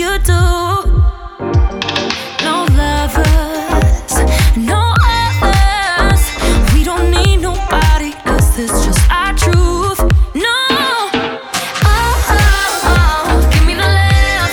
you do. No lovers, no others. We don't need nobody else. This just our truth. No. Oh, oh, oh, give me the love.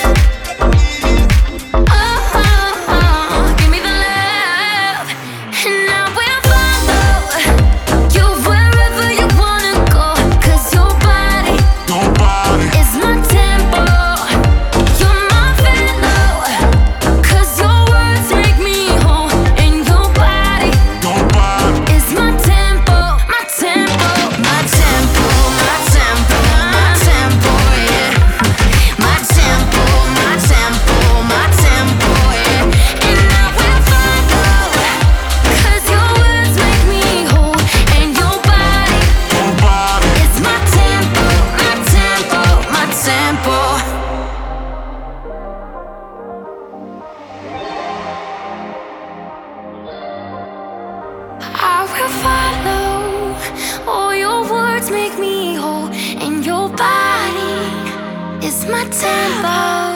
Oh, oh, oh, give me the love. And I will follow you wherever you wanna go. 'Cause your body is my tempo. You're my fellow. 'Cause your words make me whole. And your body is my tempo, my tempo, my tempo, my tempo, my tempo, yeah. My tempo, my tempo, my tempo, yeah. And I will follow. 'Cause your words make me whole. And your body is my tempo, my tempo, my tempo. I will follow. All your words make me whole. And your body is my tempo.